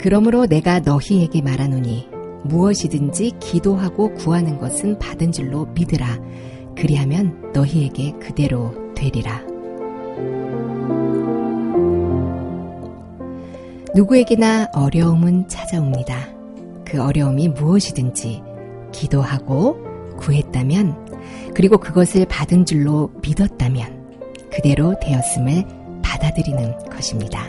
그러므로 내가 너희에게 말하노니 무엇이든지 기도하고 구하는 것은 받은 줄로 믿으라. 그리하면 너희에게 그대로 되리라. 누구에게나 어려움은 찾아옵니다. 그 어려움이 무엇이든지 기도하고 구했다면, 그리고 그것을 받은 줄로 믿었다면 그대로 되었음을 받아들이는 것입니다.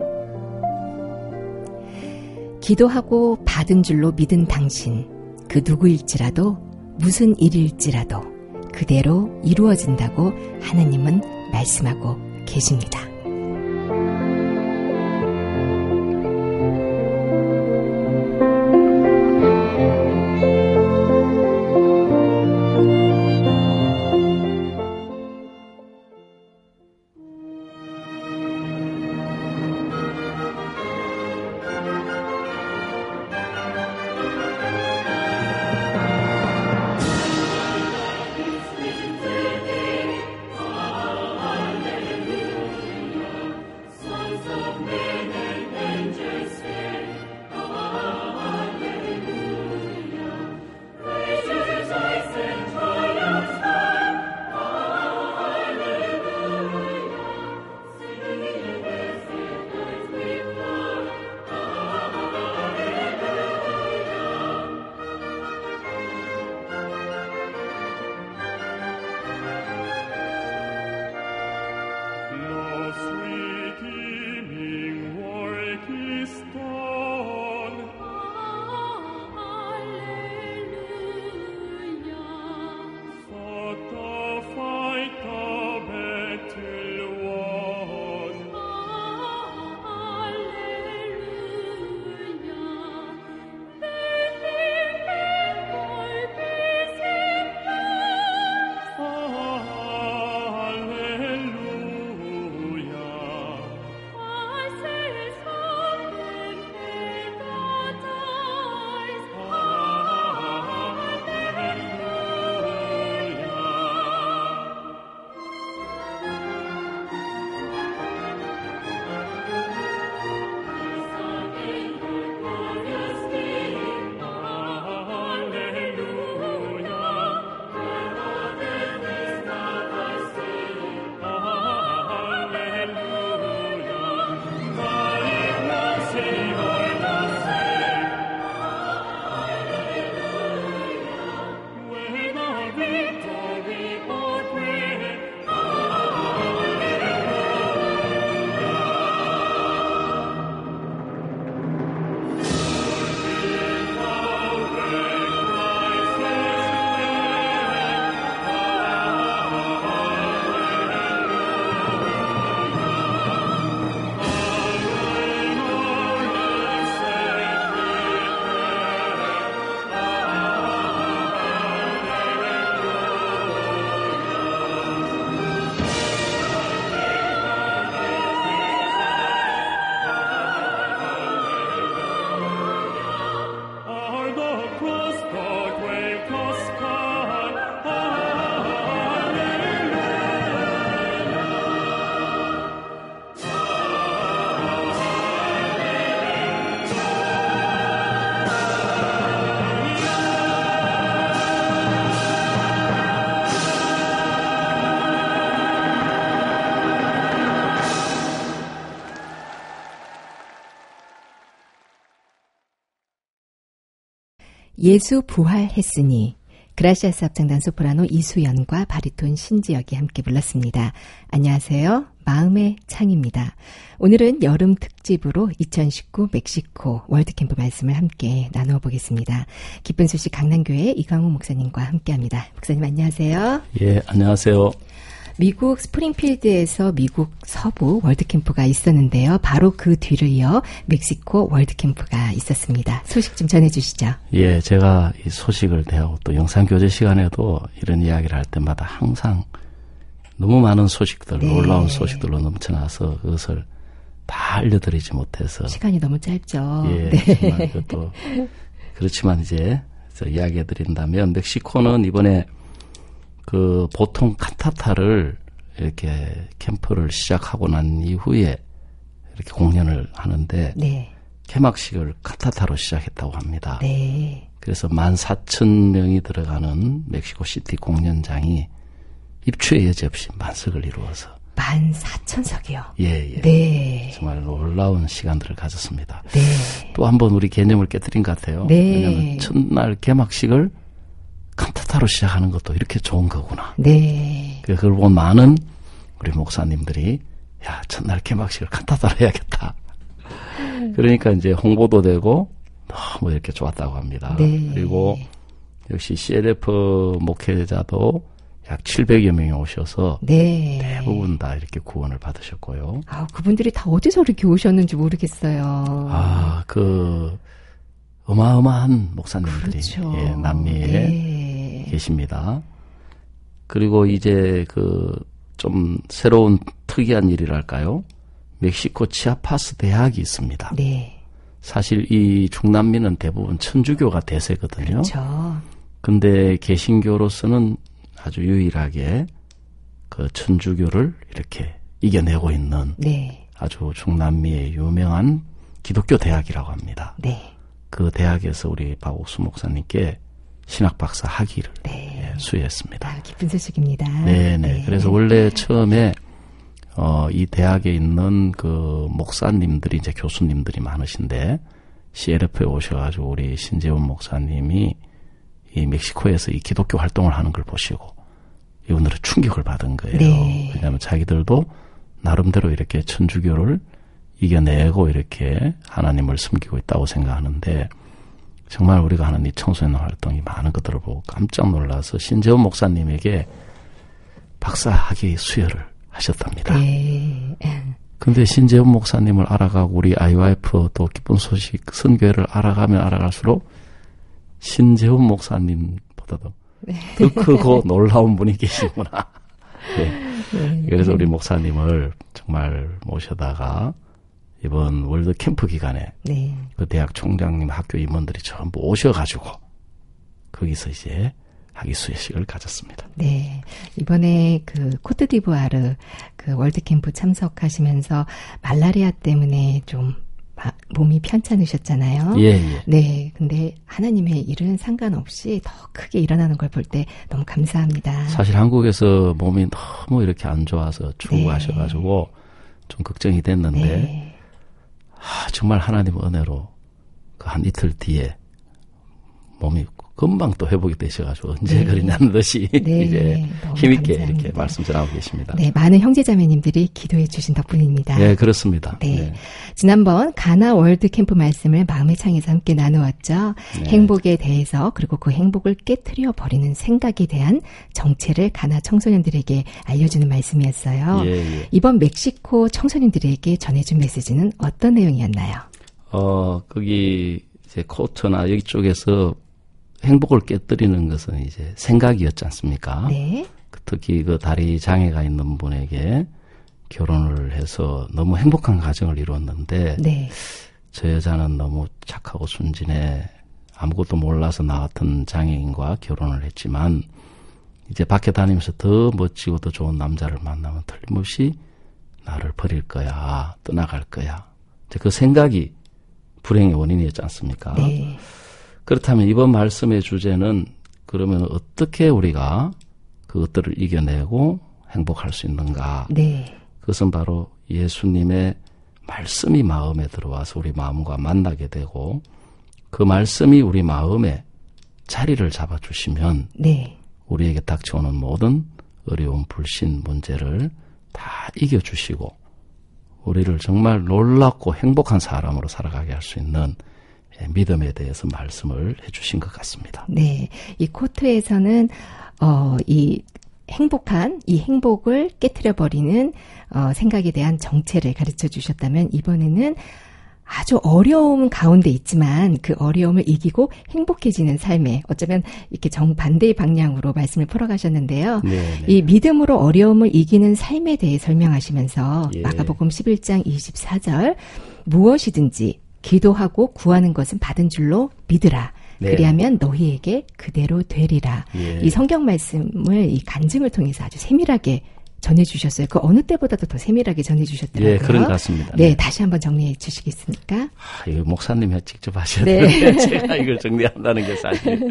기도하고 받은 줄로 믿은 당신, 그 누구일지라도 무슨 일일지라도 그대로 이루어진다고 하나님은 말씀하고 계십니다. 예수 부활했으니, 그라시아스 합창단 소프라노 이수연과 바리톤 신지혁이 함께 불렀습니다. 안녕하세요. 마음의 창입니다. 오늘은 여름 특집으로 2019 멕시코 월드캠프 말씀을 함께 나눠보겠습니다. 기쁜 소식 강남교회 이강호 목사님과 함께합니다. 목사님 안녕하세요. 예, 안녕하세요. 미국 스프링필드에서 미국 서부 월드캠프가 있었는데요. 바로 그 뒤를 이어 멕시코 월드캠프가 있었습니다. 소식 좀 전해주시죠. 예, 제가 이 소식을 대하고 또 영상교제 시간에도 이런 이야기를 할 때마다 항상 너무 많은 소식들, 네. 놀라운 소식들로 넘쳐나서 그것을 다 알려드리지 못해서. 시간이 너무 짧죠. 예, 네. 정말 그것도 그렇지만 이제 이야기해드린다면 멕시코는 이번에 그 보통 칸타타를 이렇게 캠프를 시작하고 난 이후에 이렇게 공연을 하는데 네. 개막식을 칸타타로 시작했다고 합니다. 네. 그래서 14,000명이 들어가는 멕시코 시티 공연장이 입추에 여지없이 만석을 이루어서 14,000석이요. 예. 네. 정말 놀라운 시간들을 가졌습니다. 네. 또 한 번 우리 개념을 깨뜨린 것 같아요. 네. 왜냐하면 첫날 개막식을 칸타타로 시작하는 것도 이렇게 좋은 거구나. 네. 그걸 보고 많은 우리 목사님들이 야, 첫날 개막식을 칸타타로 해야겠다. 그러니까 이제 홍보도 되고 너무 이렇게 좋았다고 합니다. 네. 그리고 역시 CLF 목회자도 약 700여 명이 오셔서 네. 대부분 다 이렇게 구원을 받으셨고요. 아, 그분들이 다 어디서 이렇게 오셨는지 모르겠어요. 아, 어마어마한 목사님들이 그렇죠. 예, 남미에 네. 계십니다. 그리고 이제 좀 새로운 특이한 일이랄까요? 멕시코 치아파스 대학이 있습니다. 네. 사실 이 중남미는 대부분 천주교가 대세거든요. 그렇죠. 근데 개신교로서는 아주 유일하게 그 천주교를 이렇게 이겨내고 있는 네. 아주 중남미의 유명한 기독교 대학이라고 합니다. 네. 그 대학에서 우리 박옥수 목사님께 신학 박사 학위를 네. 수여했습니다. 아, 기쁜 소식입니다. 네네. 네. 그래서 원래 처음에 이 대학에 있는 그 목사님들이 이제 교수님들이 많으신데 CLF에 오셔가지고 우리 신재원 목사님이 이 멕시코에서 이 기독교 활동을 하는 걸 보시고 이분들은 충격을 받은 거예요. 네. 왜냐하면 자기들도 나름대로 이렇게 천주교를 이겨내고 이렇게 하나님을 섬기고 있다고 생각하는데 정말 우리가 하는 이 청소년 활동이 많은 것들을 보고 깜짝 놀라서 신재원 목사님에게 박사 학위 수여를 하셨답니다. 네. 근데 신재원 목사님을 알아가고 우리 IYF 또 기쁜 소식 선교회를 알아가면 알아갈수록 신재원 목사님보다도 더 크고 놀라운 분이 계시구나. 네. 그래서 우리 목사님을 정말 모셔다가 이번 월드 캠프 기간에 네. 그 대학 총장님 학교 임원들이 전부 오셔가지고 거기서 이제 학위 수여식을 가졌습니다. 네. 이번에 코트디부아르 월드 캠프 참석하시면서 말라리아 때문에 좀 몸이 편찮으셨잖아요. 예. 네. 근데 하나님의 일은 상관없이 더 크게 일어나는 걸 볼 때 너무 감사합니다. 사실 한국에서 몸이 너무 이렇게 안 좋아서 죽어가셔가지고 좀 걱정이 됐는데 네. 정말 하나님 은혜로 그 한 이틀 뒤에 몸이 금방 또 회복이 되셔가지고 언제 그러냐는 듯이 네. 이제 힘있게 감사합니다. 이렇게 말씀 전하고 계십니다. 네, 많은 형제자매님들이 기도해 주신 덕분입니다. 네, 그렇습니다. 네. 네. 지난번 가나 월드 캠프 말씀을 마음의 창에서 함께 나누었죠. 네. 행복에 대해서 그리고 그 행복을 깨트려 버리는 생각에 대한 정체를 가나 청소년들에게 알려주는 말씀이었어요. 예. 이번 멕시코 청소년들에게 전해준 메시지는 어떤 내용이었나요? 거기 이제 코트나 여기 쪽에서 행복을 깨뜨리는 것은 이제 생각이었지 않습니까? 네. 특히 그 다리 장애가 있는 분에게 결혼을 해서 너무 행복한 가정을 이루었는데 네. 저 여자는 너무 착하고 순진해 아무것도 몰라서 나 같은 장애인과 결혼을 했지만 이제 밖에 다니면서 더 멋지고 더 좋은 남자를 만나면 틀림없이 나를 버릴 거야, 떠나갈 거야. 이제 그 생각이 불행의 원인이었지 않습니까? 네. 그렇다면 이번 말씀의 주제는 그러면 어떻게 우리가 그것들을 이겨내고 행복할 수 있는가? 네. 그것은 바로 예수님의 말씀이 마음에 들어와서 우리 마음과 만나게 되고 그 말씀이 우리 마음에 자리를 잡아주시면 네. 우리에게 닥쳐오는 모든 어려운 불신 문제를 다 이겨주시고 우리를 정말 놀랍고 행복한 사람으로 살아가게 할 수 있는 믿음에 대해서 말씀을 해주신 것 같습니다. 네. 이 코트에서는 이 행복을 깨트려버리는 생각에 대한 정체를 가르쳐 주셨다면 이번에는 아주 어려움 가운데 있지만 그 어려움을 이기고 행복해지는 삶에 어쩌면 이렇게 정반대의 방향으로 말씀을 풀어가셨는데요. 네네. 이 믿음으로 어려움을 이기는 삶에 대해 설명하시면서 예. 마가복음 11장 24절 무엇이든지 기도하고 구하는 것은 받은 줄로 믿으라. 네. 그리하면 너희에게 그대로 되리라. 예. 이 성경 말씀을 이 간증을 통해서 아주 세밀하게 전해주셨어요. 그 어느 때보다도 더 세밀하게 전해주셨더라고요. 예, 그런 것 같습니다. 네, 다시 한번 정리해 주시겠습니까? 이거 목사님이 직접 하셔야 네. 되는데 제가 이걸 정리한다는 게 사실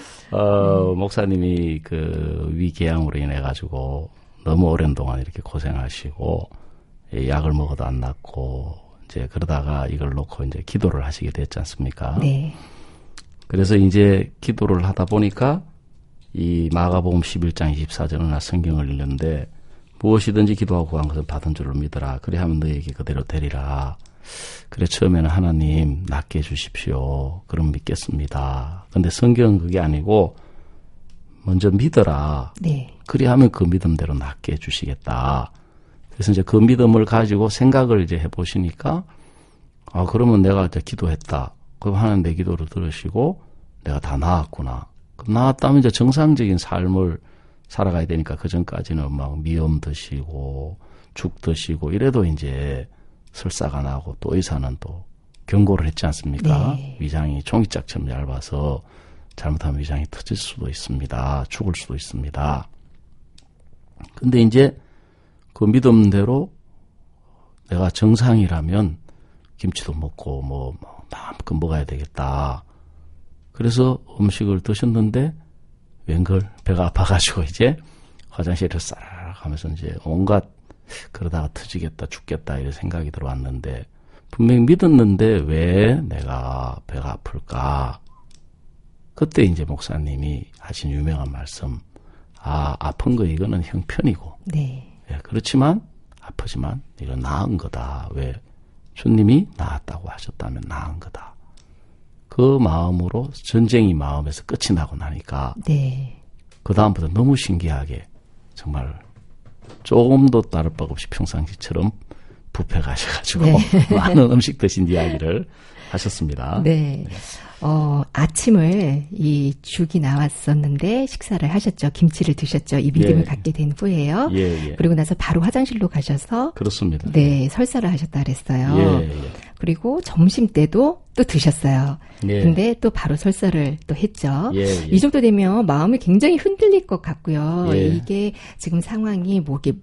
목사님이 그 위궤양으로 인해 가지고 너무 오랜 동안 이렇게 고생하시고 약을 먹어도 안 낫고 이제 그러다가 이걸 놓고 이제 기도를 하시게 됐지 않습니까? 네. 그래서 이제 기도를 하다 보니까 이 마가복음 11장 24절은 성경을 읽는데 무엇이든지 기도하고 구한 것은 받은 줄로 믿어라. 그래 하면 너에게 그대로 되리라. 그래 처음에는 하나님 낫게 해주십시오. 그럼 믿겠습니다. 근데 성경은 그게 아니고 먼저 믿어라. 네. 그래 하면 그 믿음대로 낫게 해주시겠다. 그래서 이제 그 믿음을 가지고 생각을 이제 해보시니까 그러면 내가 이제 기도했다. 그럼 하나님 내 기도를 들으시고 내가 다 나았구나. 그럼 나았다면 이제 정상적인 삶을 살아가야 되니까 그 전까지는 막 미염 드시고 죽 드시고 이래도 이제 설사가 나고 또 의사는 또 경고를 했지 않습니까? 네. 위장이 종이짝처럼 얇아서 잘못하면 위장이 터질 수도 있습니다. 죽을 수도 있습니다. 근데 이제 그 믿음대로 내가 정상이라면 김치도 먹고 뭐 마음껏 먹어야 되겠다. 그래서 음식을 드셨는데 웬걸 배가 아파가지고 이제 화장실을 쌀 하면서 이제 온갖 그러다가 터지겠다 죽겠다 이런 생각이 들어왔는데 분명히 믿었는데 왜 내가 배가 아플까? 그때 이제 목사님이 하신 유명한 말씀 아픈 거 이거는 형편이고 네. 예, 그렇지만 아프지만 이건 나은 거다. 왜? 주님이 나았다고 하셨다면 나은 거다. 그 마음으로 전쟁이 마음에서 끝이 나고 나니까 네. 그 다음부터 너무 신기하게 정말 조금도 다를 바 없이 평상시처럼 뷔페 가셔가지고 네. 많은 음식 드신 이야기를 하셨습니다. 네. 아침을 이 죽이 나왔었는데 식사를 하셨죠. 김치를 드셨죠. 이 믿음을 예. 갖게 된 후에요. 예, 예. 그리고 나서 바로 화장실로 가셔서 그렇습니다. 네, 설사를 하셨다 그랬어요. 예, 예. 그리고 점심 때도 또 드셨어요. 예. 근데 또 바로 설사를 또 했죠. 예, 예. 이 정도 되면 마음이 굉장히 흔들릴 것 같고요. 예. 이게 지금 상황이 뭐 이게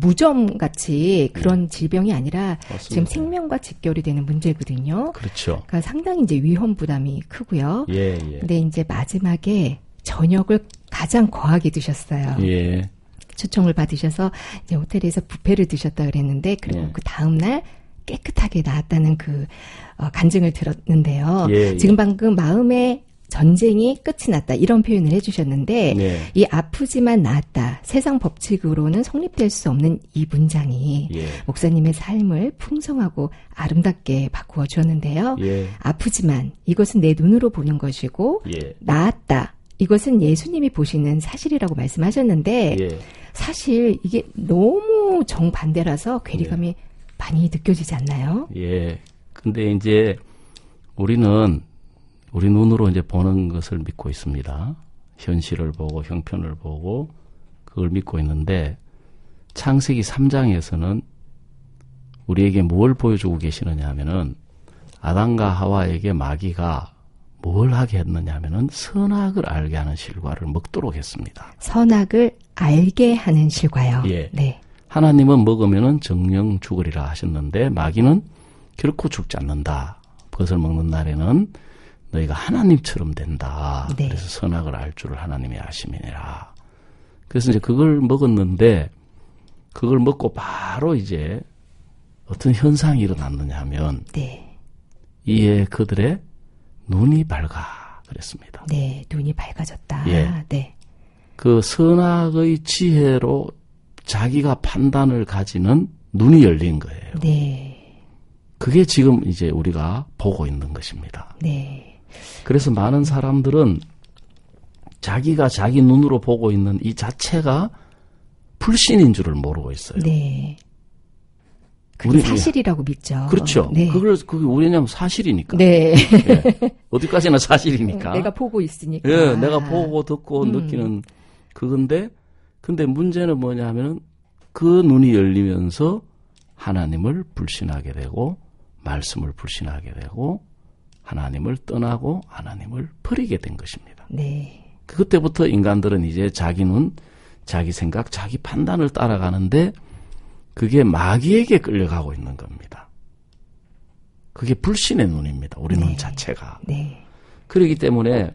무좀같이 그런 질병이 아니라 맞습니다. 지금 생명과 직결이 되는 문제거든요. 그렇죠. 그러니까 상당히 이제 위험 부담이 크고요. 예, 예. 근데 이제 마지막에 저녁을 가장 거하게 드셨어요. 예. 초청을 받으셔서 이제 호텔에서 뷔페를 드셨다 그랬는데 그리고 예. 그 다음 날 깨끗하게 나았다는 그 간증을 들었는데요. 예, 예. 지금 방금 마음의 전쟁이 끝이 났다 이런 표현을 해주셨는데 네. 이 아프지만 나았다 세상 법칙으로는 성립될 수 없는 이 문장이 예. 목사님의 삶을 풍성하고 아름답게 바꾸어 주었는데요. 예. 아프지만 이것은 내 눈으로 보는 것이고 예. 나았다 이것은 예수님이 보시는 사실이라고 말씀하셨는데 예. 사실 이게 너무 정반대라서 괴리감이 많이 느껴지지 않나요? 예. 근데 이제 우리는 우리 눈으로 이제 보는 것을 믿고 있습니다. 현실을 보고 형편을 보고 그걸 믿고 있는데 창세기 3장에서는 우리에게 뭘 보여주고 계시느냐 하면은 아담과 하와에게 마귀가 뭘 하게 했느냐 하면은 선악을 알게 하는 실과를 먹도록 했습니다. 선악을 알게 하는 실과요. 예. 네. 하나님은 먹으면은 정령 죽으리라 하셨는데 마귀는 결코 죽지 않는다. 그것을 먹는 날에는 너희가 하나님처럼 된다. 네. 그래서 선악을 알 줄을 하나님이 아심이니라. 그래서 이제 그걸 먹었는데 그걸 먹고 바로 이제 어떤 현상이 일어났느냐 하면 네. 이에 그들의 눈이 밝아 그랬습니다. 네. 눈이 밝아졌다. 예. 네. 그 선악의 지혜로 자기가 판단을 가지는 눈이 열린 거예요. 네. 그게 지금 이제 우리가 보고 있는 것입니다. 네. 그래서 많은 사람들은 자기가 자기 눈으로 보고 있는 이 자체가 불신인 줄을 모르고 있어요. 네. 그게 사실이라고 믿죠. 그렇죠. 네. 그게 왜냐면 사실이니까. 네. 예. 어디까지나 사실이니까. 내가 보고 있으니까. 예, 내가 보고 듣고 느끼는 그건데, 근데 문제는 뭐냐 하면은 그 눈이 열리면서 하나님을 불신하게 되고, 말씀을 불신하게 되고, 하나님을 떠나고 하나님을 버리게 된 것입니다. 네. 그때부터 인간들은 이제 자기는 자기 생각, 자기 판단을 따라가는데 그게 마귀에게 끌려가고 있는 겁니다. 그게 불신의 눈입니다. 우리 눈 자체가. 네. 그렇기 때문에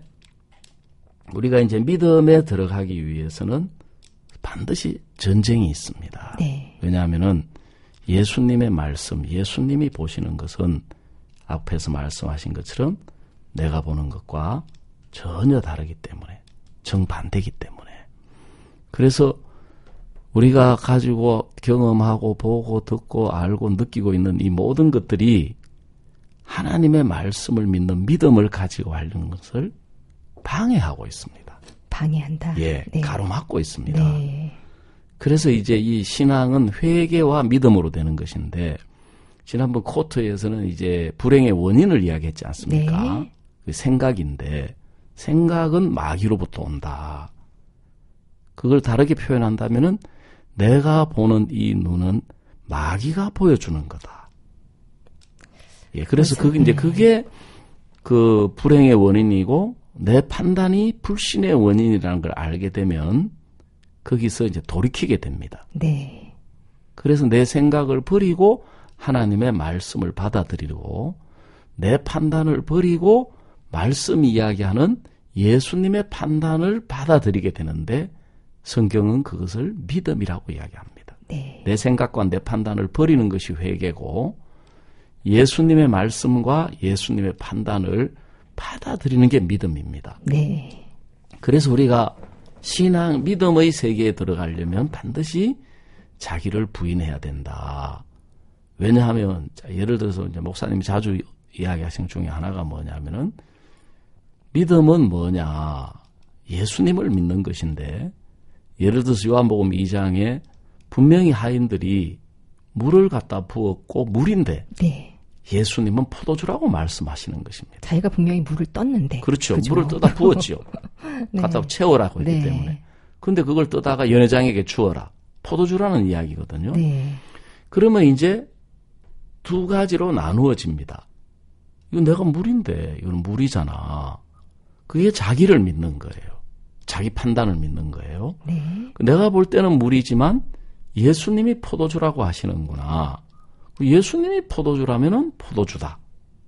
우리가 이제 믿음에 들어가기 위해서는 반드시 전쟁이 있습니다. 네. 왜냐하면은 예수님의 말씀, 예수님이 보시는 것은 앞에서 말씀하신 것처럼 내가 보는 것과 전혀 다르기 때문에, 정반대기 때문에. 그래서 우리가 가지고 경험하고 보고 듣고 알고 느끼고 있는 이 모든 것들이 하나님의 말씀을 믿는 믿음을 가지고 하려는 것을 방해하고 있습니다. 방해한다. 예, 네. 가로막고 있습니다. 네. 그래서 이제 이 신앙은 회개와 믿음으로 되는 것인데, 지난번 코트에서는 이제 불행의 원인을 이야기했지 않습니까? 네. 그 생각인데, 생각은 마귀로부터 온다. 그걸 다르게 표현한다면은 내가 보는 이 눈은 마귀가 보여주는 거다. 예, 그래서 그게 그 불행의 원인이고 내 판단이 불신의 원인이라는 걸 알게 되면 거기서 이제 돌이키게 됩니다. 네. 그래서 내 생각을 버리고 하나님의 말씀을 받아들이고 내 판단을 버리고 말씀 이야기하는 예수님의 판단을 받아들이게 되는데 성경은 그것을 믿음이라고 이야기합니다. 네. 내 생각과 내 판단을 버리는 것이 회개고 예수님의 말씀과 예수님의 판단을 받아들이는 게 믿음입니다. 네. 그래서 우리가 신앙, 믿음의 세계에 들어가려면 반드시 자기를 부인해야 된다. 왜냐하면 예를 들어서 이제 목사님이 자주 이야기하시는 중에 하나가 뭐냐면은 믿음은 뭐냐? 예수님을 믿는 것인데 예를 들어서 요한복음 2장에 분명히 하인들이 물을 갖다 부었고 물인데 네. 예수님은 포도주라고 말씀하시는 것입니다. 자기가 분명히 물을 떴는데. 그렇죠. 그죠? 물을 떠다 부었죠. 네. 갖다 채우라고 했기 네. 때문에. 근데 그걸 떠다가 연회장에게 주어라. 포도주라는 이야기거든요. 네. 그러면 이제 두 가지로 나누어집니다. 이거 내가 물인데 이건 물이잖아. 그게 자기를 믿는 거예요. 자기 판단을 믿는 거예요. 네. 내가 볼 때는 물이지만 예수님이 포도주라고 하시는구나. 예수님이 포도주라면은 포도주다.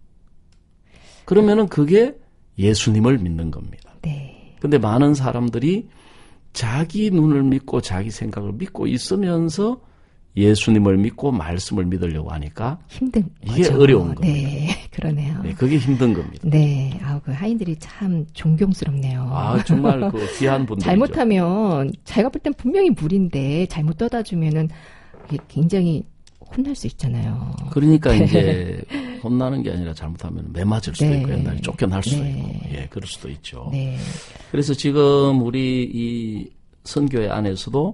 그러면은 그게 예수님을 믿는 겁니다. 네. 근데 많은 사람들이 자기 눈을 믿고 자기 생각을 믿고 있으면서 예수님을 믿고 말씀을 믿으려고 하니까 힘든 이게 거죠. 어려운 겁니다. 네, 그러네요. 네, 그게 힘든 겁니다. 네, 그 하인들이 참 존경스럽네요. 아, 정말 그 귀한 분들이죠. 잘못하면 자기가 볼 땐 분명히 물인데 잘못 떠다 주면은 이게 굉장히 혼날 수 있잖아요. 그러니까 이제 혼나는 게 아니라 잘못하면 매 맞을 수도 네. 있고 옛날에 쫓겨날 수도 네. 있고 예, 그럴 수도 있죠. 네. 그래서 지금 우리 이 선교회 안에서도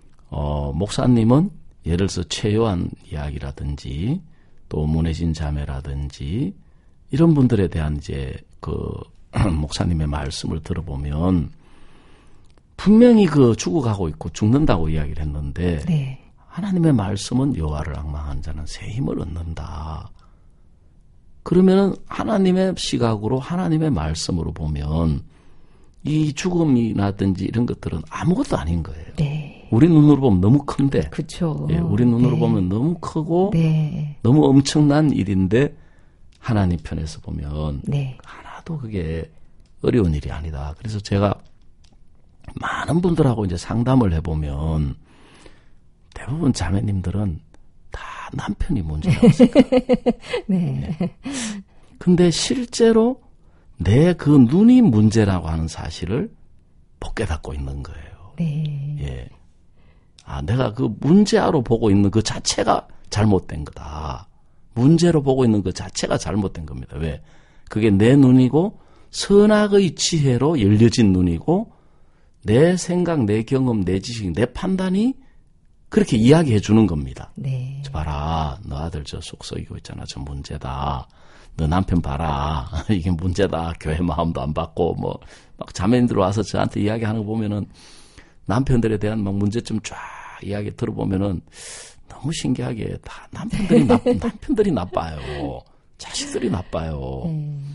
목사님은 예를 들어서 최요한 이야기라든지 또 문혜진 자매라든지 이런 분들에 대한 이제 그 목사님의 말씀을 들어보면 분명히 그 죽어가고 있고 죽는다고 이야기를 했는데 네. 하나님의 말씀은 여호와를 앙망하는 자는 새 힘을 얻는다. 그러면은 하나님의 시각으로 하나님의 말씀으로 보면 이 죽음이라든지 이런 것들은 아무것도 아닌 거예요. 네. 우리 눈으로 보면 너무 큰데. 그렇죠. 예, 우리 눈으로 네. 보면 너무 크고 네. 너무 엄청난 일인데 하나님 편에서 보면 네. 하나도 그게 어려운 일이 아니다. 그래서 제가 많은 분들하고 이제 상담을 해보면 대부분 자매님들은 다 남편이 문제라고 생각해요. 네. 네. 근데 실제로 내 그 눈이 문제라고 하는 사실을 못 깨닫고 있는 거예요. 네. 예. 아, 내가 그 문제로 보고 있는 그 자체가 잘못된 거다. 문제로 보고 있는 그 자체가 잘못된 겁니다. 왜? 그게 내 눈이고 선악의 지혜로 열려진 눈이고 내 생각, 내 경험, 내 지식, 내 판단이 그렇게 이야기해 주는 겁니다. 네. 저 봐라, 너 아들 저 속 썩이고 있잖아. 저 문제다. 너 남편 봐라. 이게 문제다. 교회 마음도 안 받고 뭐 막 자매님들 와서 저한테 이야기하는 거 보면은 남편들에 대한 막 문제점 쫙 이야기 들어보면은 너무 신기하게 다 남편들이 나빠요. 자식들이 나빠요.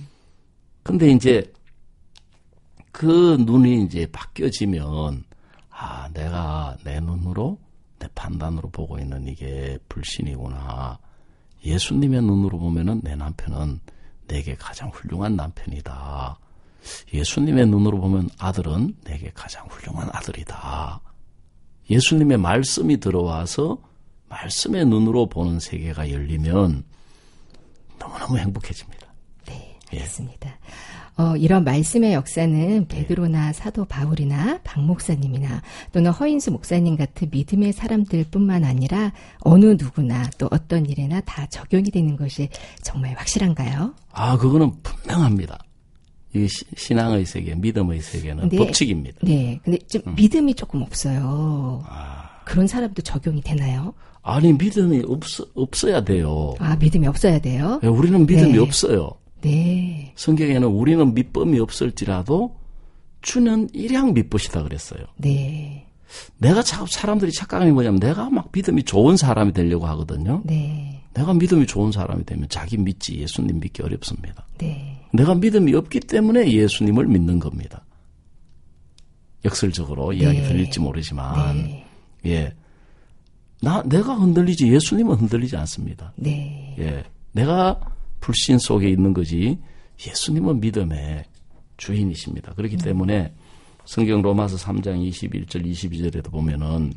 근데 이제 그 눈이 이제 바뀌어지면 내가 내 눈으로 내 판단으로 보고 있는 이게 불신이구나. 예수님의 눈으로 보면은 내 남편은 내게 가장 훌륭한 남편이다. 예수님의 눈으로 보면 아들은 내게 가장 훌륭한 아들이다. 예수님의 말씀이 들어와서 말씀의 눈으로 보는 세계가 열리면 너무너무 행복해집니다. 네, 알겠습니다. 이런 말씀의 역사는 베드로나 사도 바울이나 박 목사님이나 또는 허인수 목사님 같은 믿음의 사람들뿐만 아니라 어느 누구나 또 어떤 일에나 다 적용이 되는 것이 정말 확실한가요? 그거는 분명합니다. 이 신앙의 세계, 믿음의 세계는 법칙입니다. 네, 근데 좀 믿음이 조금 없어요. 그런 사람도 적용이 되나요? 아니, 믿음이 없어야 돼요. 믿음이 없어야 돼요? 네, 우리는 믿음이 없어요. 네. 성경에는 우리는 믿음이 없을지라도 주는 일양 믿으시다 그랬어요. 네. 내가 사람들이 착각하는 게 뭐냐면 내가 막 믿음이 좋은 사람이 되려고 하거든요. 네. 내가 믿음이 좋은 사람이 되면 자기 믿지 예수님 믿기 어렵습니다. 네. 내가 믿음이 없기 때문에 예수님을 믿는 겁니다. 역설적으로 이야기 들릴지 모르지만 네. 예. 내가 흔들리지 예수님은 흔들리지 않습니다. 네. 예. 내가 불신 속에 있는 거지 예수님은 믿음의 주인이십니다. 그렇기 때문에 성경 로마서 3장 21절 22절에도 보면은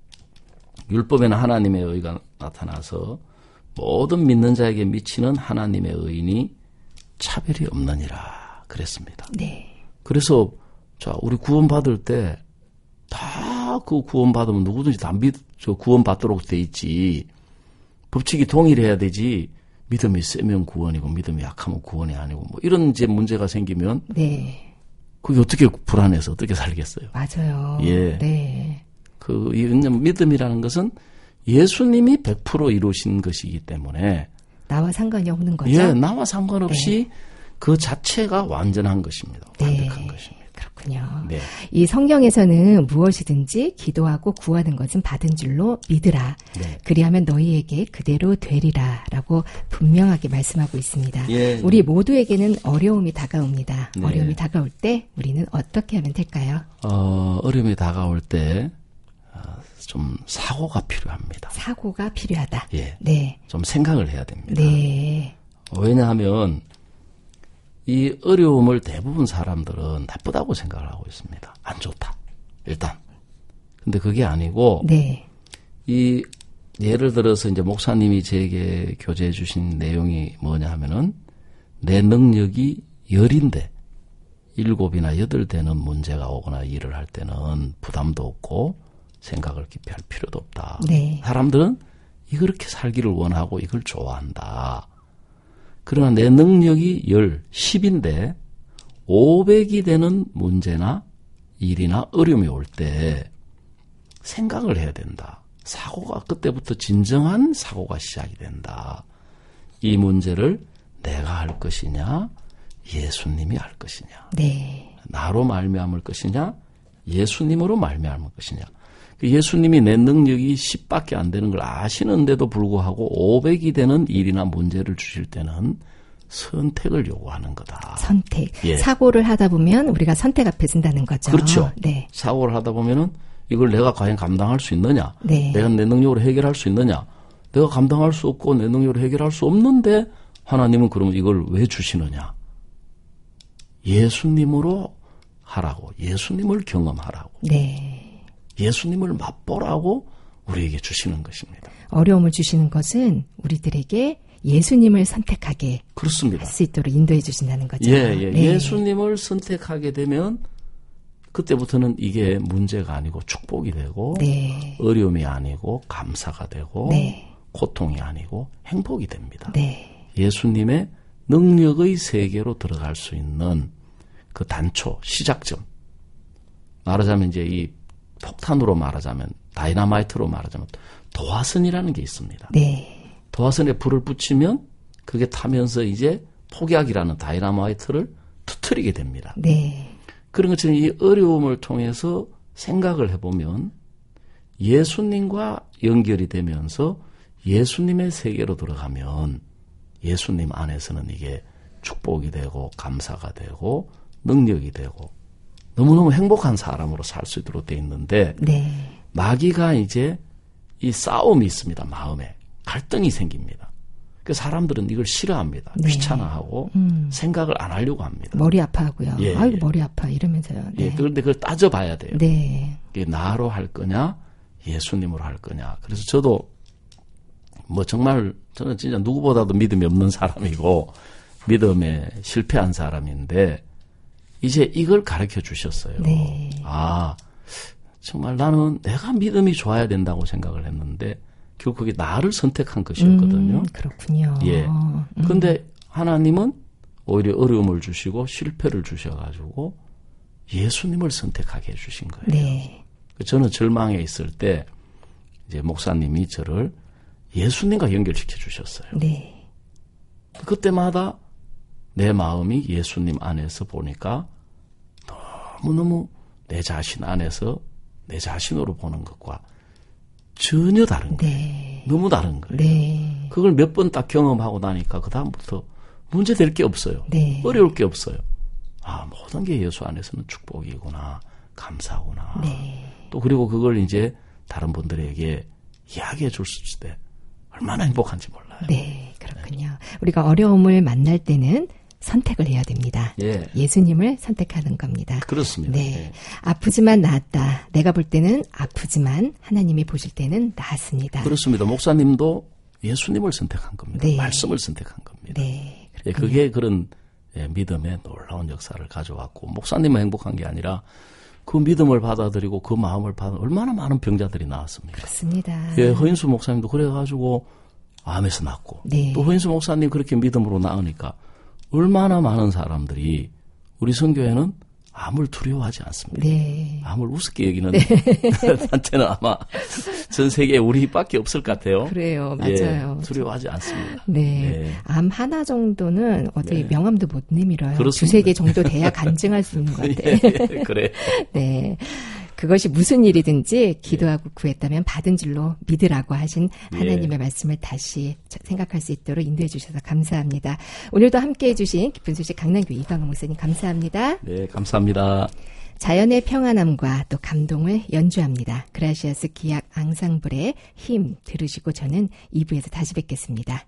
율법에는 하나님의 의가 나타나서 모든 믿는 자에게 미치는 하나님의 의인이 차별이 없느니라 그랬습니다. 네. 그래서 우리 구원받을 때 다 그 구원받으면 누구든지 다 구원받도록 돼 있지. 법칙이 동일해야 되지. 믿음이 세면 구원이고 믿음이 약하면 구원이 아니고 뭐 이런 이제 문제가 생기면 네. 그게 어떻게 불안해서 어떻게 살겠어요? 맞아요. 예. 네. 믿음이라는 것은 예수님이 100% 이루신 것이기 때문에 나와 상관이 없는 거죠. 예, 나와 상관없이 그 자체가 완전한 것입니다. 완벽한 것입니다. 그렇군요. 네. 이 성경에서는 무엇이든지 기도하고 구하는 것은 받은 줄로 믿으라. 네. 그리하면 너희에게 그대로 되리라 라고 분명하게 말씀하고 있습니다. 예. 우리 모두에게는 어려움이 다가옵니다. 네. 어려움이 다가올 때 우리는 어떻게 하면 될까요? 어려움이 다가올 때 좀 사고가 필요합니다. 사고가 필요하다. 예. 네. 좀 생각을 해야 됩니다. 네. 왜냐하면 이 어려움을 대부분 사람들은 나쁘다고 생각을 하고 있습니다. 안 좋다. 일단. 근데 그게 아니고 네. 이 예를 들어서 이제 목사님이 제게 교제해 주신 내용이 뭐냐 하면은 내 능력이 10인데 7이나 8되는 문제가 오거나 일을 할 때는 부담도 없고 생각을 깊이 할 필요도 없다. 네. 사람들은 이렇게 살기를 원하고 이걸 좋아한다. 그러나 내 능력이 10인데 500이 되는 문제나 일이나 어려움이 올 때 생각을 해야 된다. 사고가 그때부터 진정한 사고가 시작이 된다. 이 문제를 내가 할 것이냐 예수님이 할 것이냐. 네. 나로 말미암을 것이냐 예수님으로 말미암을 것이냐. 예수님이 내 능력이 10밖에 안 되는 걸 아시는데도 불구하고 500이 되는 일이나 문제를 주실 때는 선택을 요구하는 거다. 선택. 예. 사고를 하다 보면 우리가 선택 앞에 쓴다는 거죠. 그렇죠. 네. 사고를 하다 보면은 이걸 내가 과연 감당할 수 있느냐. 네. 내가 내 능력으로 해결할 수 있느냐. 내가 감당할 수 없고 내 능력으로 해결할 수 없는데 하나님은 그러면 이걸 왜 주시느냐. 예수님으로 하라고. 예수님을 경험하라고. 네. 예수님을 맛보라고 우리에게 주시는 것입니다. 어려움을 주시는 것은 우리들에게 예수님을 선택하게 그렇습니다. 할 수 있도록 인도해 주신다는 거죠. 예. 네. 예수님을 선택하게 되면 그때부터는 이게 문제가 아니고 축복이 되고 네. 어려움이 아니고 감사가 되고 네. 고통이 아니고 행복이 됩니다. 네. 예수님의 능력의 세계로 들어갈 수 있는 그 단초, 시작점. 말하자면 이제 이 폭탄으로 말하자면 다이너마이트로 말하자면 도화선이라는 게 있습니다. 네. 도화선에 불을 붙이면 그게 타면서 이제 폭약이라는 다이너마이트를 터뜨리게 됩니다. 네. 그런 것처럼 이 어려움을 통해서 생각을 해보면 예수님과 연결이 되면서 예수님의 세계로 들어가면 예수님 안에서는 이게 축복이 되고 감사가 되고 능력이 되고 너무너무 행복한 사람으로 살 수 있도록 돼 있는데 네. 마귀가 이제 이 싸움이 있습니다. 마음에 갈등이 생깁니다. 그 사람들은 이걸 싫어합니다. 네. 귀찮아하고 생각을 안 하려고 합니다. 머리 아파하고요. 예, 아이고 예. 머리 아파 이러면서요. 네. 예, 그런데 그걸 따져봐야 돼요. 네. 이게 나로 할 거냐, 예수님으로 할 거냐. 그래서 저도 뭐 정말 저는 진짜 누구보다도 믿음이 없는 사람이고 믿음에 실패한 사람인데 이제 이걸 가르쳐 주셨어요. 네. 아, 정말 나는 내가 믿음이 좋아야 된다고 생각을 했는데 결국 그게 나를 선택한 것이었거든요. 그렇군요. 예. 근데 하나님은 오히려 어려움을 주시고 실패를 주셔가지고 예수님을 선택하게 해주신 거예요. 네. 저는 절망에 있을 때 이제 목사님이 저를 예수님과 연결시켜 주셨어요. 네. 그때마다 내 마음이 예수님 안에서 보니까 너무너무 내 자신 안에서 내 자신으로 보는 것과 전혀 다른 거예요. 네. 너무 다른 거예요. 네. 그걸 몇 번 딱 경험하고 나니까 그다음부터 문제될 게 없어요. 네. 어려울 게 없어요. 아, 모든 게 예수 안에서는 축복이구나. 감사구나. 네. 또 그리고 그걸 이제 다른 분들에게 이야기해 줄 수 있을 때 얼마나 행복한지 몰라요. 네, 그렇군요. 우리가 어려움을 만날 때는 선택을 해야 됩니다. 예. 예수님을 선택하는 겁니다. 그렇습니다. 네. 예. 아프지만 나았다. 내가 볼 때는 아프지만 하나님이 보실 때는 나았습니다. 그렇습니다. 목사님도 예수님을 선택한 겁니다. 네. 말씀을 선택한 겁니다. 네. 예, 그게 그런 믿음의 놀라운 역사를 가져왔고 목사님만 행복한 게 아니라 그 믿음을 받아들이고 그 마음을 받아 얼마나 많은 병자들이 나왔습니까? 그렇습니다. 예, 허인수 목사님도 그래가지고 암에서 낫고 네. 또 허인수 목사님 그렇게 믿음으로 나으니까 얼마나 많은 사람들이 우리 선교회는 암을 두려워하지 않습니다. 네. 암을 우습게 여기는 단체는 아마 전 세계에 우리밖에 없을 것 같아요. 그래요. 예, 맞아요. 두려워하지 않습니다. 네. 네. 암 하나 정도는 어떻게 네. 명함도 못 내밀어요. 그렇습니다. 두세 개 정도 돼야 간증할 수 있는 것 같아요. 예, 그래. 네. 그것이 무슨 일이든지 기도하고 구했다면 받은 줄로 믿으라고 하신 하나님의 말씀을 다시 생각할 수 있도록 인도해 주셔서 감사합니다. 오늘도 함께해 주신 기쁜 소식 강남교 이광호 목사님 감사합니다. 네, 감사합니다. 자연의 평안함과 또 감동을 연주합니다. 그라시아스 기악 앙상블의 힘 들으시고 저는 2부에서 다시 뵙겠습니다.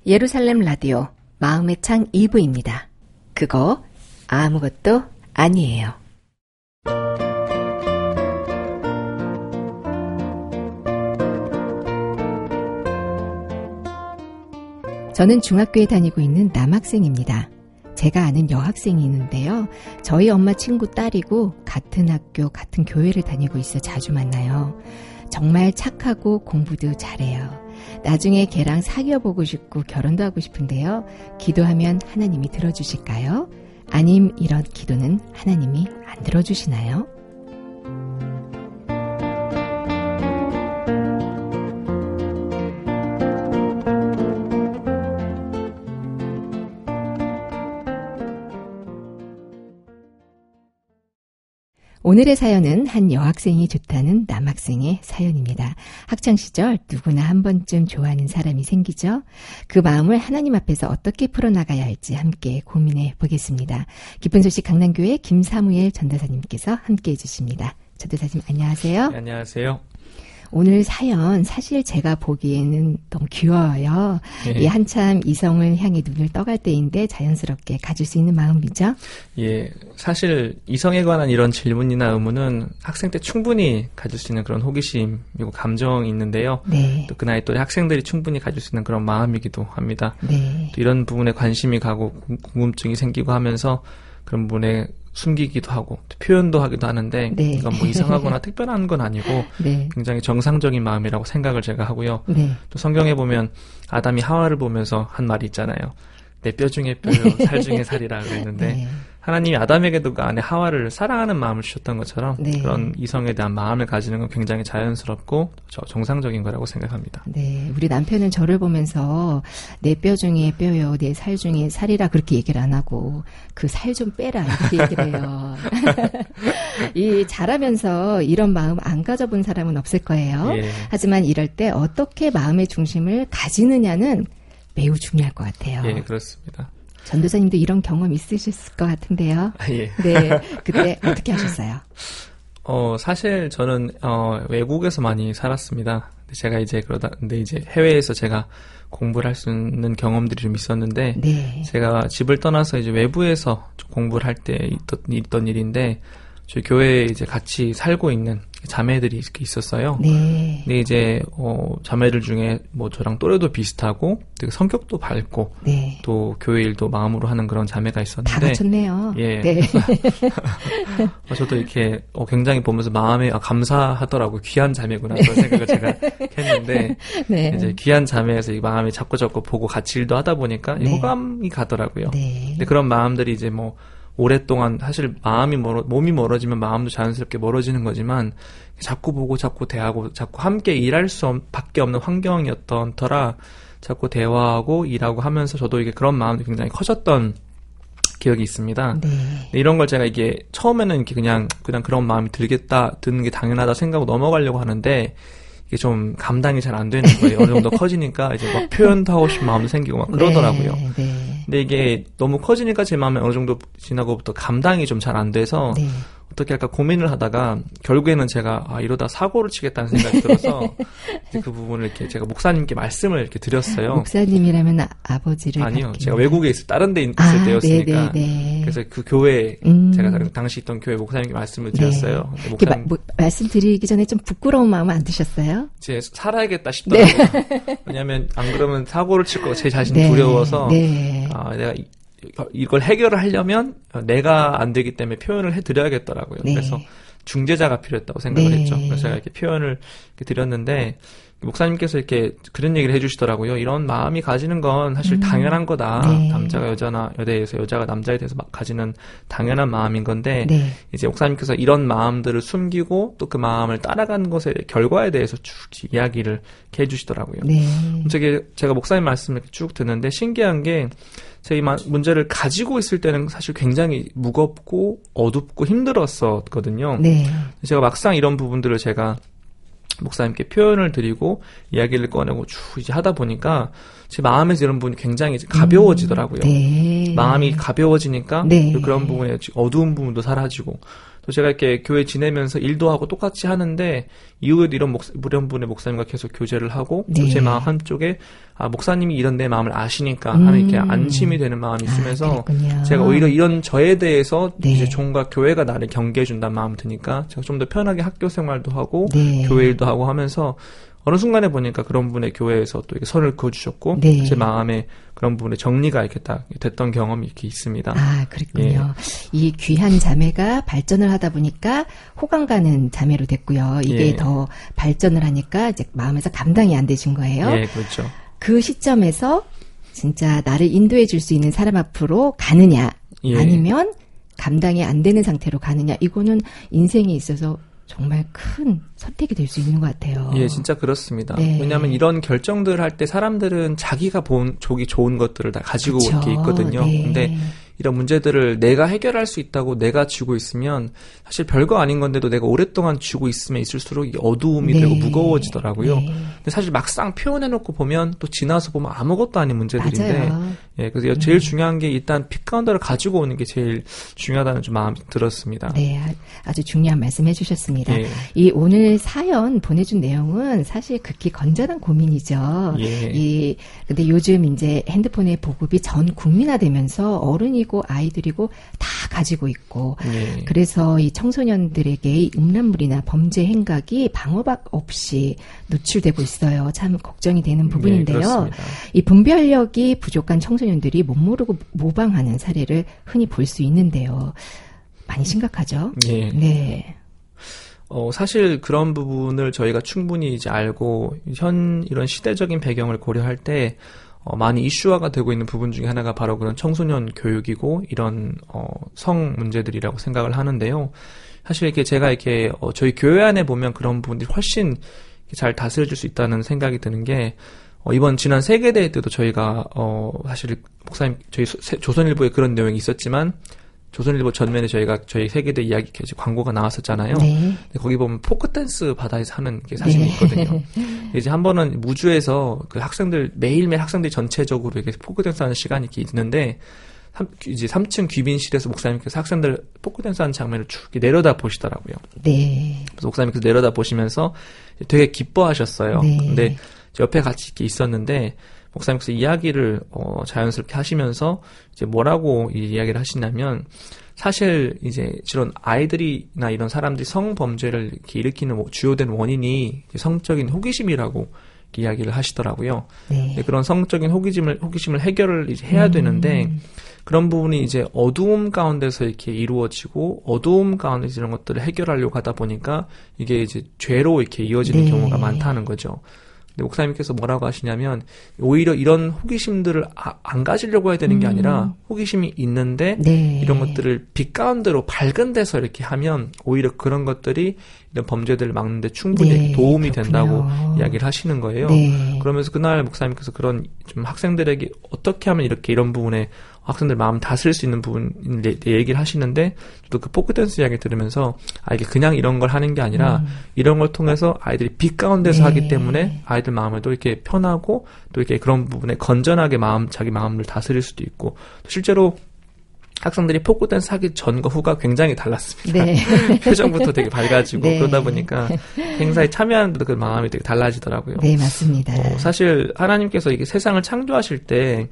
예루살렘 라디오 마음의 창 2부입니다. 그거 아무것도 아니에요. 저는 중학교에 다니고 있는 남학생입니다. 제가 아는 여학생이 있는데요. 저희 엄마 친구 딸이고 같은 학교, 같은 교회를 다니고 있어 자주 만나요. 정말 착하고 공부도 잘해요. 나중에 걔랑 사귀어보고 싶고 결혼도 하고 싶은데요. 기도하면 하나님이 들어주실까요? 아님 이런 기도는 하나님이 안 들어주시나요? 오늘의 사연은 한 여학생이 좋다는 남학생의 사연입니다. 학창시절 누구나 한 번쯤 좋아하는 사람이 생기죠. 그 마음을 하나님 앞에서 어떻게 풀어나가야 할지 함께 고민해 보겠습니다. 기쁜 소식 강남교회 김사무엘 전도사님께서 함께해 주십니다. 전도사님 안녕하세요. 네, 안녕하세요. 오늘 사연 사실 제가 보기에는 너무 귀여워요. 예, 한참 이성을 향해 눈을 떠갈 때인데 자연스럽게 가질 수 있는 마음이죠. 예, 사실 이성에 관한 이런 질문이나 의문은 학생 때 충분히 가질 수 있는 그런 호기심이고 감정이 있는데요. 네. 또 그 나이 또래 학생들이 충분히 가질 수 있는 그런 마음이기도 합니다. 네. 또 이런 부분에 관심이 가고 궁금증이 생기고 하면서 그런 부분에 숨기기도 하고 표현도 하기도 하는데 네. 이건 뭐 이상하거나 특별한 건 아니고 네. 굉장히 정상적인 마음이라고 생각을 제가 하고요. 네. 또 성경에 보면 아담이 하와를 보면서 한 말이 있잖아요. 내 뼈 중에 뼈요, 살 중에 살이라 그랬는데 네. 하나님이 아담에게도 그 안에 하와를 사랑하는 마음을 주셨던 것처럼 네. 그런 이성에 대한 마음을 가지는 건 굉장히 자연스럽고 정상적인 거라고 생각합니다. 네, 우리 남편은 저를 보면서 내 뼈 중에 뼈요, 내 살 중에 살이라 그렇게 얘기를 안 하고 그 살 좀 빼라 이렇게 얘기를 해요. 이 자라면서 이런 마음 안 가져본 사람은 없을 거예요. 예. 하지만 이럴 때 어떻게 마음의 중심을 가지느냐는 매우 중요할 것 같아요. 예, 그렇습니다. 전도사님도 이런 경험 있으셨을 것 같은데요. 예. 네, 그때 어떻게 하셨어요? 사실 저는 외국에서 많이 살았습니다. 제가 이제 근데 이제 해외에서 제가 공부를 할 수 있는 경험들이 좀 있었는데, 네. 제가 집을 떠나서 이제 외부에서 공부를 할 때 있던 일인데, 저희 교회에 이제 같이 살고 있는 자매들이 있었어요. 네. 근데 이제 자매들 중에 뭐 저랑 또래도 비슷하고 되게 성격도 밝고 네. 또 교회 일도 마음으로 하는 그런 자매가 있었는데 다 갖췄네요. 예. 네. 저도 이렇게 굉장히 보면서 마음에 감사하더라고요. 귀한 자매구나 그런 생각을 제가 했는데 네. 이제 귀한 자매에서 이 마음이 자꾸 보고 같이 일도 하다 보니까 네. 호감이 가더라고요. 네. 근데 그런 마음들이 이제 뭐 오랫동안 사실 몸이 멀어지면 마음도 자연스럽게 멀어지는 거지만 자꾸 보고 자꾸 대하고 자꾸 함께 일할 밖에 없는 환경이었던 터라 자꾸 대화하고 일하고 하면서 저도 이게 그런 마음이 굉장히 커졌던 기억이 있습니다. 네. 이런 걸 제가 이게 처음에는 이렇게 그냥 그런 마음이 드는 게 당연하다 생각하고 넘어가려고 하는데 이게 좀 감당이 잘 안 되는 거예요. 어느 정도 커지니까 이제 막 표현도 하고 싶은 마음도 생기고 막 그러더라고요. 네, 네. 근데 이게 너무 커지니까 제 마음에 어느 정도 지나고부터 감당이 좀 잘 안 돼서 네. 어떻게 할까 고민을 하다가 결국에는 제가 이러다 사고를 치겠다는 생각이 들어서 이제 그 부분을 이렇게 제가 목사님께 말씀을 이렇게 드렸어요. 목사님이라면 아버지를 아니요, 제가 외국에 다른 데 있을 때였으니까. 네네네. 그래서 그 교회 제가 당시 있던 교회 목사님께 말씀을 드렸어요. 네. 목사님 말씀드리기 전에 좀 부끄러운 마음은 안 드셨어요? 이제 살아야겠다 싶더라고요. 네. 왜냐하면 안 그러면 사고를 칠 거고 제 자신이 네. 두려워서 네. 내가 이걸 해결을 하려면 내가 안 되기 때문에 표현을 해드려야겠더라고요. 네. 그래서 중재자가 필요했다고 생각을 네. 했죠. 그래서 제가 이렇게 표현을 이렇게 드렸는데 목사님께서 이렇게 그런 얘기를 해주시더라고요. 이런 마음이 가지는 건 사실 당연한 거다. 네. 남자가 여자나 여자에 대해서 여자가 남자에 대해서 가지는 당연한 마음인 건데 네. 이제 목사님께서 이런 마음들을 숨기고 또 그 마음을 따라가는 것의 결과에 대해서 쭉 이야기를 이렇게 해주시더라고요. 네. 제가 목사님 말씀을 이렇게 쭉 듣는데 신기한 게 제가 이 문제를 가지고 있을 때는 사실 굉장히 무겁고 어둡고 힘들었었거든요. 네. 제가 막상 이런 부분들을 제가 목사님께 표현을 드리고 이야기를 꺼내고 쭉 이제 하다 보니까 제 마음에서 이런 부분이 굉장히 가벼워지더라고요. 네. 마음이 가벼워지니까 네. 그런 부분에 어두운 부분도 사라지고 또 제가 이렇게 교회 지내면서 일도 하고 똑같이 하는데 이후에도 이런 분의 목사님과 계속 교제를 하고 또 제 마음 한쪽에 목사님이 이런 내 마음을 아시니까 하는 이렇게 안심이 되는 마음이 있으면서 제가 오히려 이런 저에 대해서 이제 종과 교회가 나를 경계해 준다는 마음 드니까 제가 좀 더 편하게 학교 생활도 하고 교회 일도 하고 하면서 어느 순간에 보니까 그런 분의 교회에서 또 이렇게 선을 그어주셨고 제 마음에 그런 부분에 정리가 이렇게 딱 됐던 경험이 이렇게 있습니다. 그랬군요. 이 귀한 자매가 발전을 하다 보니까 호감 가는 자매로 됐고요. 이게 더 발전을 하니까 이제 마음에서 감당이 안 되신 거예요. 그렇죠. 그 시점에서 진짜 나를 인도해 줄 수 있는 사람 앞으로 가느냐 아니면 감당이 안 되는 상태로 가느냐 이거는 인생에 있어서 정말 큰 선택이 될 수 있는 것 같아요. 진짜 그렇습니다. 왜냐하면 이런 결정들을 할 때 사람들은 자기가 본 족이 좋은 것들을 다 가지고 이렇게 있거든요. 근데 이런 문제들을 내가 해결할 수 있다고 내가 쥐고 있으면 사실 별거 아닌 건데도 내가 오랫동안 쥐고 있으면 있을수록 이게 어두움이 되고 무거워지더라고요. 근데 사실 막상 표현해놓고 보면 또 지나서 보면 아무것도 아닌 문제들인데 그래서 제일 중요한 게 일단 빛 가운데를 가지고 오는 게 제일 중요하다는 좀 마음이 들었습니다. 아주 중요한 말씀 해주셨습니다. 이 오늘 사연 보내준 내용은 사실 극히 건전한 고민이죠. 근데 요즘 이제 핸드폰의 보급이 전 국민화되면서 어른이고 아이들이고 다 가지고 있고 그래서 이 청소년들에게 음란물이나 범죄 행각이 방어막 없이 노출되고 있어요. 참 걱정이 되는 부분인데요. 이 분별력이 부족한 청소년들이 못 모르고 모방하는 사례를 흔히 볼 수 있는데요. 많이 심각하죠? 사실 그런 부분을 저희가 충분히 이제 알고 이런 시대적인 배경을 고려할 때 많이 이슈화가 되고 있는 부분 중에 하나가 바로 그런 청소년 교육이고 이런 성 문제들이라고 생각을 하는데요. 사실 이렇게 제가 이렇게 저희 교회 안에 보면 그런 부분들이 훨씬 잘 다스려질 수 있다는 생각이 드는 게 이번 지난 세계대회 때도 저희가 사실 목사님 저희 조선일보에 그런 내용이 있었지만 조선일보 전면에 저희 세계대 이야기 광고가 나왔었잖아요. 근데 거기 보면 포크댄스 바다에서 하는 게 사진이 있거든요. 이제 한 번은 무주에서 그 학생들 매일매일 학생들이 전체적으로 이렇게 포크댄스 하는 시간이 이렇게 있는데 이제 3층 귀빈실에서 목사님께서 학생들 포크댄스 하는 장면을 쭉 내려다 보시더라고요. 그래서 목사님께서 내려다 보시면서 되게 기뻐하셨어요. 근데 옆에 같이 이렇게 있었는데 목사님께서 이야기를 자연스럽게 하시면서 이제 뭐라고 이야기를 하시냐면 사실 이제 이런 아이들이나 이런 사람들이 성범죄를 이렇게 일으키는 주요된 원인이 성적인 호기심이라고 이야기를 하시더라고요. 그런 성적인 호기심을 해결을 이제 해야 되는데 그런 부분이 이제 어두움 가운데서 이렇게 이루어지고 어두움 가운데서 이런 것들을 해결하려고 하다 보니까 이게 이제 죄로 이렇게 이어지는 경우가 많다는 거죠. 근데 목사님께서 뭐라고 하시냐면 오히려 이런 호기심들을 안 가지려고 해야 되는 게 아니라 호기심이 있는데 이런 것들을 빛 가운데로 밝은 데서 이렇게 하면 오히려 그런 것들이 이런 범죄들을 막는데 충분히 도움이 된다고 이야기를 하시는 거예요. 그러면서 그날 목사님께서 그런 좀 학생들에게 어떻게 하면 이런 부분에 학생들 마음 다스릴 수 있는 부분 얘기를 하시는데 저도 그 포크댄스 이야기 들으면서 이게 그냥 이런 걸 하는 게 아니라 이런 걸 통해서 아이들이 빛 가운데서 하기 때문에 아이들 마음에도 이렇게 편하고 또 이렇게 그런 부분에 건전하게 자기 마음을 다스릴 수도 있고 실제로 학생들이 포크댄스 하기 전과 후가 굉장히 달랐습니다. 표정부터 되게 밝아지고 그러다 보니까 행사에 참여하는데도 그 마음이 되게 달라지더라고요. 맞습니다. 사실 하나님께서 이게 세상을 창조하실 때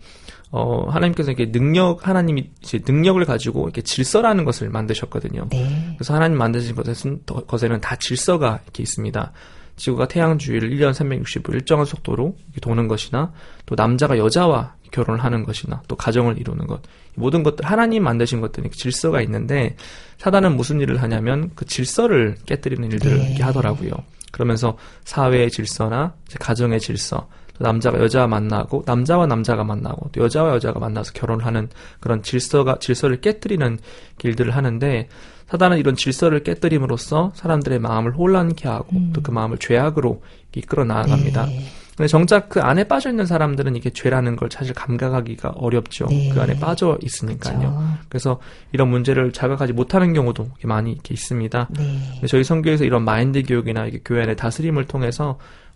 하나님께서 이렇게 하나님이 이제 능력을 가지고 이렇게 질서라는 것을 만드셨거든요. 그래서 하나님 만드신 것에는 다 질서가 이렇게 있습니다. 지구가 태양 주위를 1년 365일 일정한 속도로 도는 것이나 또 남자가 여자와 결혼을 하는 것이나 또 가정을 이루는 것 모든 것들 하나님 만드신 것들이 질서가 있는데 사단은 무슨 일을 하냐면 그 질서를 깨뜨리는 일들을 이렇게 하더라고요. 그러면서 사회의 질서나 가정의 질서 또 남자가 여자와 만나고 남자와 남자가 만나고 또 여자와 여자가 만나서 결혼을 하는 그런 질서를 깨뜨리는 일들을 하는데 사단은 이런 질서를 깨뜨림으로써 사람들의 마음을 혼란케 하고 또 그 마음을 죄악으로 이끌어 나아갑니다. 근데 정작 그 안에 빠져 있는 사람들은 이게 죄라는 걸 사실 감각하기가 어렵죠. 그 안에 빠져 있으니까요. 그래서 이런 문제를 자각하지 못하는 경우도 많이 이렇게 있습니다. 저희 선교에서 이런 마인드 교육이나 이게 교회 안의 다스림을 통해서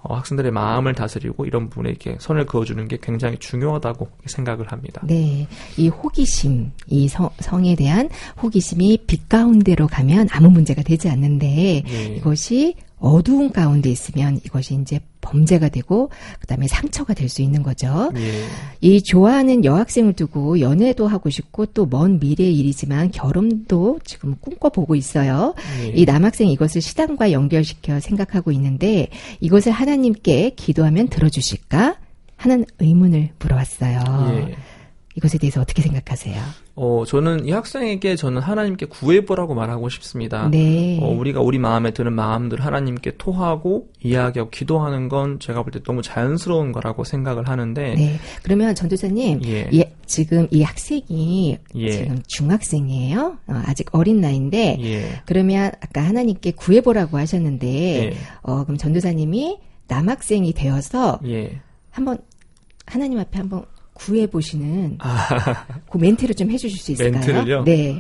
학생들의 마음을 다스리고 이런 부분에 이렇게 선을 그어주는 게 굉장히 중요하다고 생각을 합니다. 네, 이 호기심, 이 성에 대한 호기심이 빛 가운데로 가면 아무 문제가 되지 않는데 이것이 어두운 가운데 있으면 이것이 이제 범죄가 되고 그다음에 상처가 될 수 있는 거죠. 이 좋아하는 여학생을 두고 연애도 하고 싶고 또 먼 미래의 일이지만 결혼도 지금 꿈꿔보고 있어요. 이 남학생 이것을 시단과 연결시켜 생각하고 있는데 이것을 하나님께 기도하면 들어주실까 하는 의문을 물어왔어요. 이것에 대해서 어떻게 생각하세요? 저는 이 학생에게 저는 하나님께 구해보라고 말하고 싶습니다. 네. 우리가 우리 마음에 드는 마음들 하나님께 토하고 이야기하고 기도하는 건 제가 볼 때 너무 자연스러운 거라고 생각을 하는데. 네. 그러면 전도사님, 지금 이 학생이 지금 중학생이에요. 아직 어린 나이인데. 그러면 아까 하나님께 구해보라고 하셨는데, 그럼 전도사님이 남학생이 되어서 한번 하나님 앞에 한번 구해보시는 그 멘트를 좀 해주실 수 있을까요? 멘트를요? 네.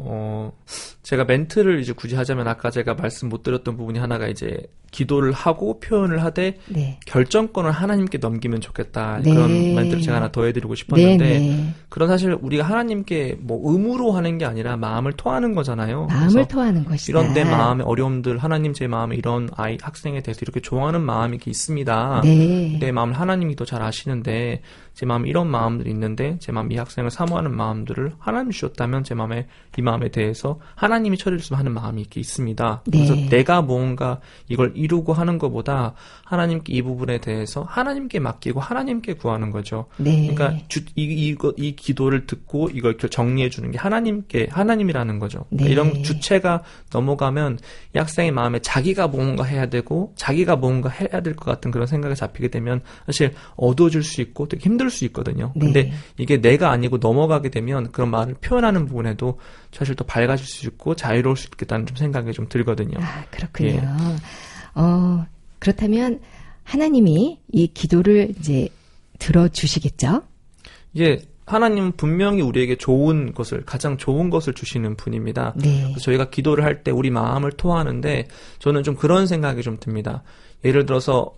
제가 멘트를 이제 굳이 하자면 아까 제가 말씀 못 드렸던 부분이 하나가 이제 기도를 하고 표현을 하되 결정권을 하나님께 넘기면 좋겠다. 그런 멘트를 제가 하나 더 해드리고 싶었는데 그런 사실 우리가 하나님께 뭐 의무로 하는 게 아니라 마음을 토하는 거잖아요. 마음을 토하는 것이다. 이런 내 마음의 어려움들 하나님 제 마음에 이런 학생에 대해서 이렇게 좋아하는 마음이 이렇게 있습니다. 내 마음을 하나님이 더 잘 아시는데 제 마음에 이런 마음들이 있는데 제 마음 이 학생을 사모하는 마음들을 하나님 주셨다면 제 마음에 이 마음에 대해서 하나님이 처리해 주시면 하는 마음이 이렇게 있습니다. 그래서 내가 뭔가 이걸 이루고 하는 것보다 하나님께 이 부분에 대해서 하나님께 맡기고 하나님께 구하는 거죠. 그러니까 이 기도를 듣고 이걸 정리해 주는 게 하나님이라는 거죠. 그러니까 이런 주체가 넘어가면 이 학생의 마음에 자기가 뭔가 해야 되고 자기가 뭔가 해야 될 것 같은 그런 생각이 잡히게 되면 사실 어두워질 수 있고 되게 힘들 수 있거든요. 근데 이게 내가 아니고 넘어가게 되면 그런 말을 표현하는 부분에도 사실 더 밝아질 수 있고 자유로울 수 있겠다는 좀 생각이 좀 들거든요. 그렇군요. 그렇다면 하나님이 이 기도를 이제 들어주시겠죠? 하나님은 분명히 우리에게 가장 좋은 것을 주시는 분입니다. 그래서 저희가 기도를 할 때 우리 마음을 토하는데 저는 좀 그런 생각이 좀 듭니다. 예를 들어서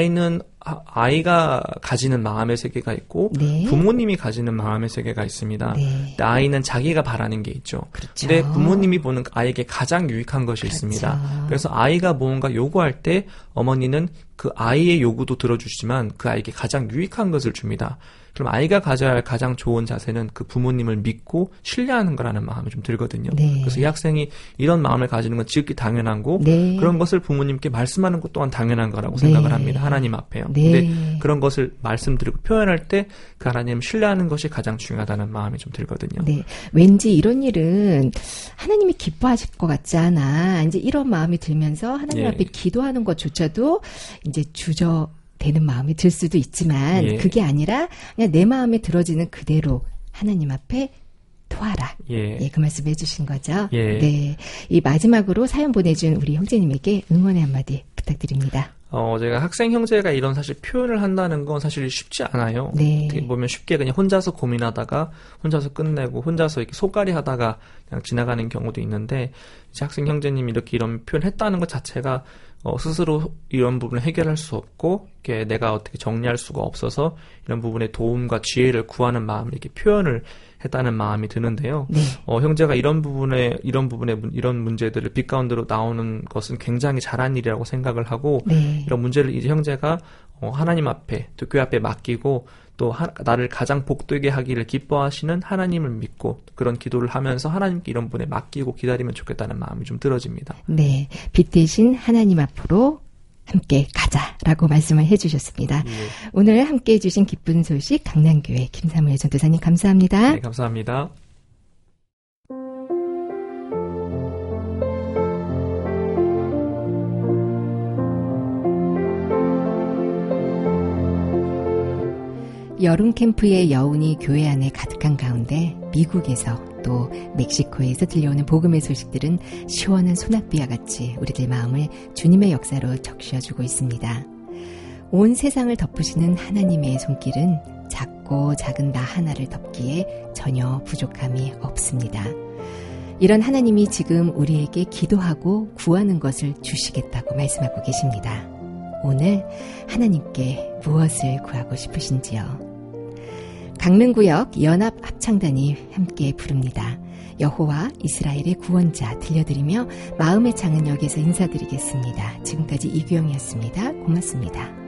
아이가 가지는 마음의 세계가 있고 부모님이 가지는 마음의 세계가 있습니다. 근데 아이는 자기가 바라는 게 있죠. 근데 부모님이 보는 아이에게 가장 유익한 것이 있습니다. 그래서 아이가 뭔가 요구할 때 어머니는 그 아이의 요구도 들어주시지만 그 아이에게 가장 유익한 것을 줍니다. 그럼 아이가 가져야 할 가장 좋은 자세는 그 부모님을 믿고 신뢰하는 거라는 마음이 좀 들거든요. 그래서 이 학생이 이런 마음을 가지는 건 지극히 당연한 거 그런 것을 부모님께 말씀하는 것 또한 당연한 거라고 생각을 합니다. 하나님 앞에요. 근데 그런 것을 말씀드리고 표현할 때 그 하나님을 신뢰하는 것이 가장 중요하다는 마음이 좀 들거든요. 왠지 이런 일은 하나님이 기뻐하실 것 같지 않아. 이제 이런 마음이 들면서 하나님 앞에 기도하는 것조차도 이제 되는 마음이 들 수도 있지만 그게 아니라 그냥 내 마음에 들어지는 그대로 하나님 앞에 토하라. 그 말씀 해주신 거죠. 이 마지막으로 사연 보내준 우리 형제님에게 응원의 한마디 부탁드립니다. 제가 학생 형제가 이런 사실 표현을 한다는 건 사실 쉽지 않아요. 어떻게 보면 쉽게 그냥 혼자서 고민하다가 혼자서 끝내고 혼자서 이렇게 속앓이 하다가 그냥 지나가는 경우도 있는데 이제 학생 형제님이 이렇게 이런 표현을 했다는 것 자체가 스스로 이런 부분을 해결할 수 없고 이렇게 내가 어떻게 정리할 수가 없어서 이런 부분에 도움과 지혜를 구하는 마음을 이렇게 표현을 했다는 마음이 드는데요. 형제가 이런 부분에 이런 문제들을 빛 가운데로 나오는 것은 굉장히 잘한 일이라고 생각을 하고 이런 문제를 이제 형제가 하나님 앞에 또 교회 앞에 맡기고 또 나를 가장 복되게 하기를 기뻐하시는 하나님을 믿고 그런 기도를 하면서 하나님께 이런 분에 맡기고 기다리면 좋겠다는 마음이 좀 들어집니다. 빛 대신 하나님 앞으로 함께 가자라고 말씀을 해주셨습니다. 오늘 함께 해주신 기쁜 소식 강남교회 김사무엘 전도사님 감사합니다. 네, 감사합니다. 여름 캠프의 여운이 교회 안에 가득한 가운데 미국에서 또 멕시코에서 들려오는 복음의 소식들은 시원한 소낙비와 같이 우리들 마음을 주님의 역사로 적셔주고 있습니다. 온 세상을 덮으시는 하나님의 손길은 작고 작은 나 하나를 덮기에 전혀 부족함이 없습니다. 이런 하나님이 지금 우리에게 기도하고 구하는 것을 주시겠다고 말씀하고 계십니다. 오늘 하나님께 무엇을 구하고 싶으신지요? 강릉구역 연합합창단이 함께 부릅니다. 여호와 이스라엘의 구원자 들려드리며 마음의 창은 여기서 인사드리겠습니다. 지금까지 이규영이었습니다. 고맙습니다.